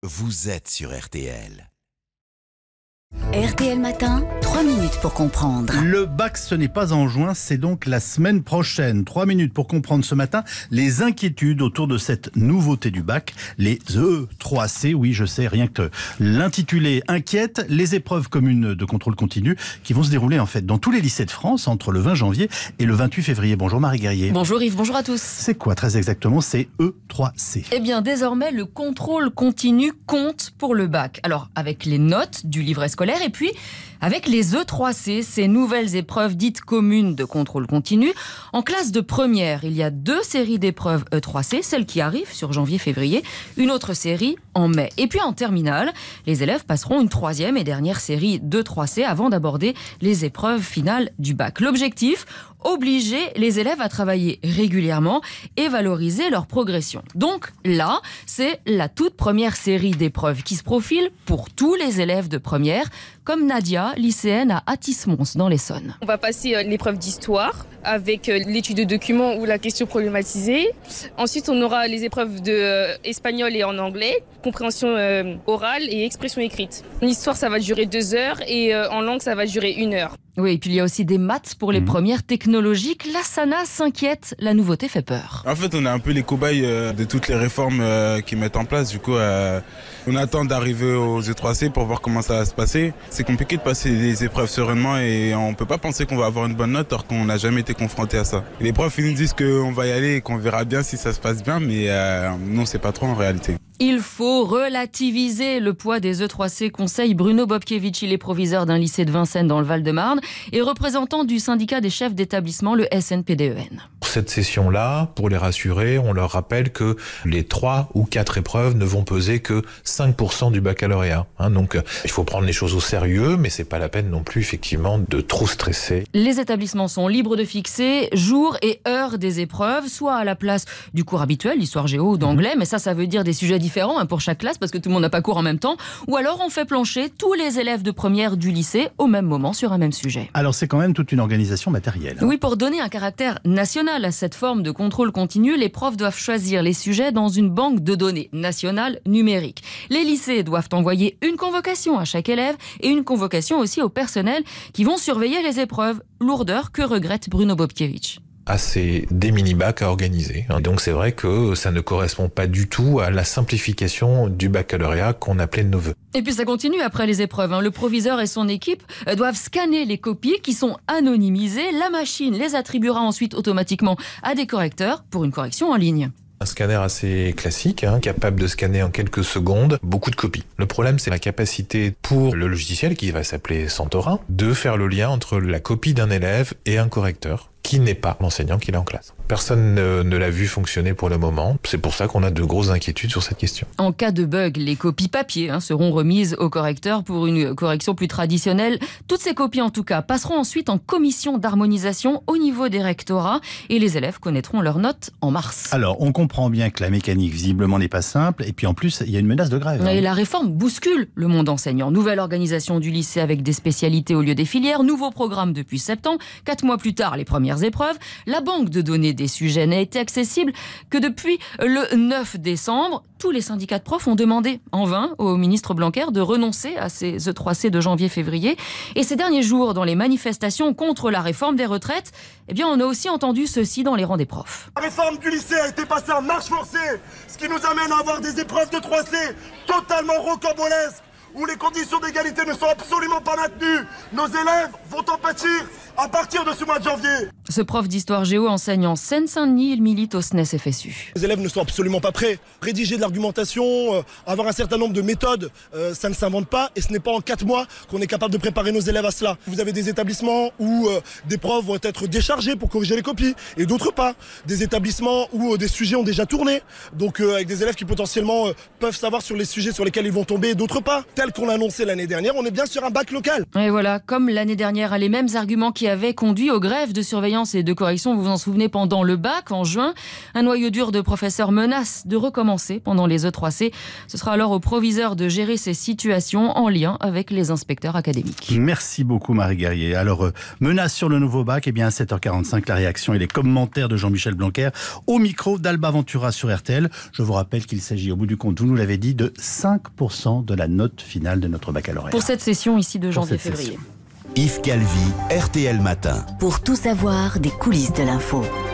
vous êtes sur RTL. RTL Matin, 3 minutes pour comprendre. Le bac, ce n'est pas en juin, c'est donc la semaine prochaine. 3 minutes pour comprendre ce matin les inquiétudes autour de cette nouveauté du bac, les E3C. Oui, je sais, rien que l'intitulé inquiète. Les épreuves communes de contrôle continu qui vont se dérouler en fait dans tous les lycées de France entre le 20 janvier et le 28 février. Bonjour Marie Guerrier. Bonjour Yves, bonjour à tous. C'est quoi très exactement ces E3C? Eh bien, désormais, le contrôle continu compte pour le bac. Alors, avec les notes du livret scolaire et puis avec les E3C, ces nouvelles épreuves dites communes de contrôle continu. En classe de première, il y a 2 séries d'épreuves E3C, celle qui arrive sur janvier-février, une autre série en mai. Et puis en terminale, les élèves passeront une 3e et dernière série d'E3C avant d'aborder les épreuves finales du bac. L'objectif, obliger les élèves à travailler régulièrement et valoriser leur progression. Donc là, c'est la toute première série d'épreuves qui se profile pour tous les élèves de première, comme Nadia, lycéenne à Athis-Mons dans l'Essonne. On va passer l'épreuve d'histoire avec l'étude de documents ou la question problématisée. Ensuite, on aura les épreuves d'espagnol et en anglais, compréhension orale et expression écrite. L'histoire, ça va durer 2 heures et en langue, ça va durer 1 heure. Oui, et puis il y a aussi des maths pour les premières technologiques. La Sana s'inquiète, la nouveauté fait peur. En fait, on est un peu les cobayes de toutes les réformes qu'ils mettent en place. Du coup, on attend d'arriver aux E3C pour voir comment ça va se passer. C'est compliqué de passer les épreuves sereinement et on peut pas penser qu'on va avoir une bonne note alors qu'on n'a jamais été confronté à ça. Les profs ils nous disent qu'on va y aller et qu'on verra bien si ça se passe bien, mais non, c'est pas trop en réalité. Il faut relativiser le poids des E3C, conseille Bruno Bobkiewicz. Il est proviseur d'un lycée de Vincennes dans le Val-de-Marne et représentant du syndicat des chefs d'établissement, le SNPDEN. Pour cette session-là, pour les rassurer, on leur rappelle que les 3 ou 4 épreuves ne vont peser que 5% du baccalauréat. Donc il faut prendre les choses au sérieux, mais c'est pas la peine non plus effectivement de trop stresser. Les établissements sont libres de fixer jour et heure des épreuves, soit à la place du cours habituel, l'histoire géo ou d'anglais, mais ça veut dire des sujets différents pour chaque classe parce que tout le monde n'a pas cours en même temps, ou alors on fait plancher tous les élèves de première du lycée au même moment sur un même sujet. Alors c'est quand même toute une organisation matérielle. Oui, pour donner un caractère national à cette forme de contrôle continu, les profs doivent choisir les sujets dans une banque de données nationale numérique. Les lycées doivent envoyer une convocation à chaque élève et une convocation aussi au personnel qui vont surveiller les épreuves. Lourdeur que regrette Bruno Bobkiewicz. C'est des mini-bacs à organiser. Donc c'est vrai que ça ne correspond pas du tout à la simplification du baccalauréat qu'on appelait de nos voeux. Et puis ça continue après les épreuves. Le proviseur et son équipe doivent scanner les copies qui sont anonymisées. La machine les attribuera ensuite automatiquement à des correcteurs pour une correction en ligne. Un scanner assez classique, capable de scanner en quelques secondes beaucoup de copies. Le problème, c'est la capacité pour le logiciel, qui va s'appeler Santorin, de faire le lien entre la copie d'un élève et un correcteur, qui n'est pas l'enseignant qui est en classe. Personne ne l'a vu fonctionner pour le moment. C'est pour ça qu'on a de grosses inquiétudes sur cette question. En cas de bug, les copies papier seront remises au correcteur pour une correction plus traditionnelle. Toutes ces copies, en tout cas, passeront ensuite en commission d'harmonisation au niveau des rectorats et les élèves connaîtront leurs notes en mars. Alors, on comprend bien que la mécanique, visiblement, n'est pas simple. Et puis, en plus, il y a une menace de grève. Et la réforme bouscule le monde enseignant. Nouvelle organisation du lycée avec des spécialités au lieu des filières. Nouveau programme depuis septembre. 4 mois plus tard, les premières épreuves. La banque de données des sujets n'a été accessible que depuis le 9 décembre. Tous les syndicats de profs ont demandé en vain au ministre Blanquer de renoncer à ces E3C de janvier-février. Et ces derniers jours, dans les manifestations contre la réforme des retraites, on a aussi entendu ceci dans les rangs des profs. La réforme du lycée a été passée en marche forcée, ce qui nous amène à avoir des épreuves de 3C totalement rocambolesques, où les conditions d'égalité ne sont absolument pas maintenues. Nos élèves vont en pâtir à partir de ce mois de janvier. Ce prof d'histoire géo enseigne en Seine-Saint-Denis, il milite au SNES FSU. Les élèves ne sont absolument pas prêts. Rédiger de l'argumentation, avoir un certain nombre de méthodes, ça ne s'invente pas et ce n'est pas en 4 mois qu'on est capable de préparer nos élèves à cela. Vous avez des établissements où des profs vont être déchargés pour corriger les copies et d'autres pas. Des établissements où des sujets ont déjà tourné, donc avec des élèves qui potentiellement peuvent savoir sur les sujets sur lesquels ils vont tomber et d'autres pas. Tel qu'on l'a annoncé l'année dernière, on est bien sur un bac local. Et voilà, comme l'année dernière, les mêmes arguments qui avaient conduit aux grèves de surveillance surveillance et de correction, vous vous en souvenez, pendant le bac en juin. Un noyau dur de professeurs menace de recommencer pendant les E3C. Ce sera alors au proviseur de gérer ces situations en lien avec les inspecteurs académiques. Merci beaucoup Marie Guerrier. Alors, menace sur le nouveau bac, à 7h45, la réaction et les commentaires de Jean-Michel Blanquer au micro d'Alba Ventura sur RTL. Je vous rappelle qu'il s'agit au bout du compte, vous nous l'avez dit, de 5% de la note finale de notre baccalauréat. Pour cette session ici de janvier-février. Yves Calvi, RTL Matin. Pour tout savoir des coulisses de l'info.